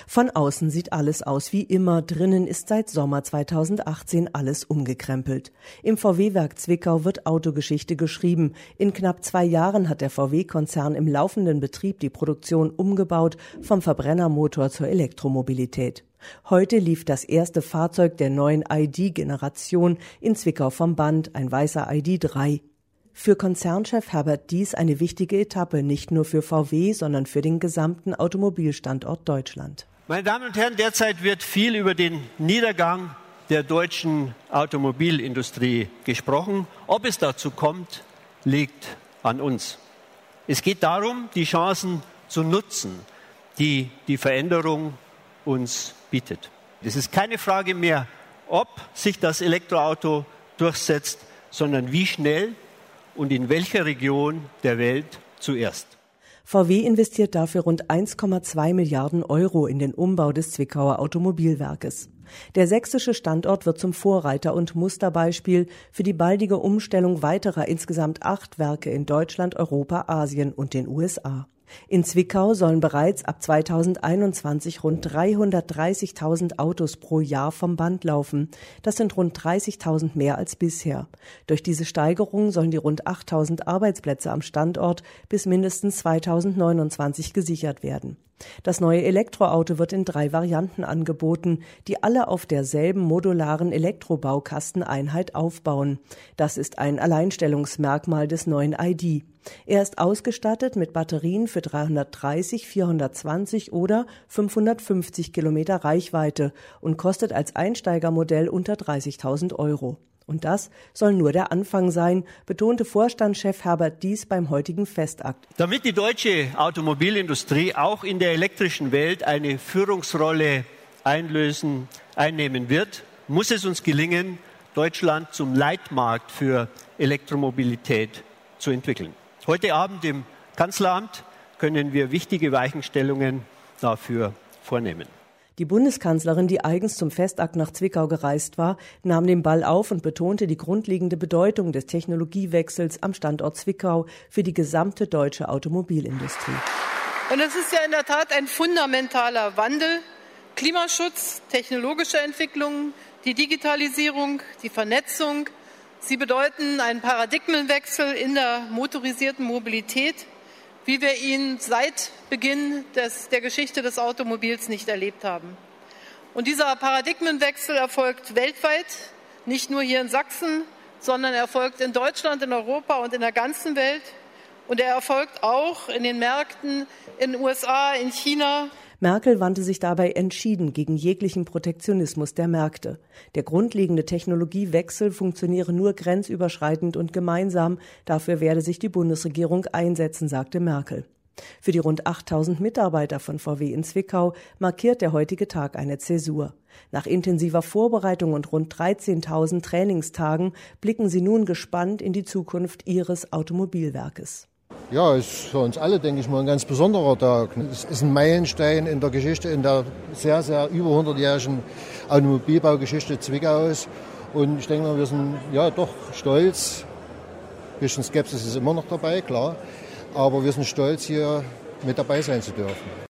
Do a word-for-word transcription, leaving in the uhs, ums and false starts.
Von außen sieht alles aus wie immer, drinnen ist seit Sommer zweitausendachtzehn alles umgekrempelt. Im V W-Werk Zwickau wird Autogeschichte geschrieben. In knapp zwei Jahren hat der V W-Konzern im laufenden Betrieb die Produktion umgebaut, vom Verbrennermotor zur Elektromobilität. Heute lief das erste Fahrzeug der neuen I D-Generation in Zwickau vom Band, ein weißer I D drei. Für Konzernchef Herbert Diess eine wichtige Etappe, nicht nur für V W, sondern für den gesamten Automobilstandort Deutschland. Meine Damen und Herren, derzeit wird viel über den Niedergang der deutschen Automobilindustrie gesprochen. Ob es dazu kommt, liegt an uns. Es geht darum, die Chancen zu nutzen, die die Veränderung uns bietet. Es ist keine Frage mehr, ob sich das Elektroauto durchsetzt, sondern wie schnell und in welcher Region der Welt zuerst. V W investiert dafür rund eins Komma zwei Milliarden Euro in den Umbau des Zwickauer Automobilwerkes. Der sächsische Standort wird zum Vorreiter und Musterbeispiel für die baldige Umstellung weiterer insgesamt acht Werke in Deutschland, Europa, Asien und den U S A. In Zwickau sollen bereits ab zweitausendeinundzwanzig rund dreihundertdreißigtausend Autos pro Jahr vom Band laufen. Das sind rund dreißigtausend mehr als bisher. Durch diese Steigerung sollen die rund achttausend Arbeitsplätze am Standort bis mindestens zweitausendneunundzwanzig gesichert werden. Das neue Elektroauto wird in drei Varianten angeboten, die alle auf derselben modularen Elektrobaukasteneinheit aufbauen. Das ist ein Alleinstellungsmerkmal des neuen I D. Er ist ausgestattet mit Batterien für dreihundertdreißig, vierhundertzwanzig oder fünfhundertfünfzig Kilometer Reichweite und kostet als Einsteigermodell unter dreißigtausend Euro. Und das soll nur der Anfang sein, betonte Vorstandschef Herbert Diess beim heutigen Festakt. Damit die deutsche Automobilindustrie auch in der elektrischen Welt eine Führungsrolle einlösen, einnehmen wird, muss es uns gelingen, Deutschland zum Leitmarkt für Elektromobilität zu entwickeln. Heute Abend im Kanzleramt können wir wichtige Weichenstellungen dafür vornehmen. Die Bundeskanzlerin, die eigens zum Festakt nach Zwickau gereist war, nahm den Ball auf und betonte die grundlegende Bedeutung des Technologiewechsels am Standort Zwickau für die gesamte deutsche Automobilindustrie. Und es ist ja in der Tat ein fundamentaler Wandel. Klimaschutz, technologische Entwicklungen, die Digitalisierung, die Vernetzung. Sie bedeuten einen Paradigmenwechsel in der motorisierten Mobilität, wie wir ihn seit Beginn des, der Geschichte des Automobils nicht erlebt haben. Und dieser Paradigmenwechsel erfolgt weltweit, nicht nur hier in Sachsen, sondern er erfolgt in Deutschland, in Europa und in der ganzen Welt. Und er erfolgt auch in den Märkten in den U S A, in China. Merkel wandte sich dabei entschieden gegen jeglichen Protektionismus der Märkte. Der grundlegende Technologiewechsel funktioniere nur grenzüberschreitend und gemeinsam. Dafür werde sich die Bundesregierung einsetzen, sagte Merkel. Für die rund achttausend Mitarbeiter von V W in Zwickau markiert der heutige Tag eine Zäsur. Nach intensiver Vorbereitung und rund dreizehntausend Trainingstagen blicken sie nun gespannt in die Zukunft ihres Automobilwerkes. Ja, es ist für uns alle, denke ich mal, ein ganz besonderer Tag. Es ist ein Meilenstein in der Geschichte, in der sehr, sehr über hundertjährigen Automobilbaugeschichte Zwickaus. Und ich denke mal, wir sind ja doch stolz. Ein bisschen Skepsis ist immer noch dabei, klar. Aber wir sind stolz, hier mit dabei sein zu dürfen.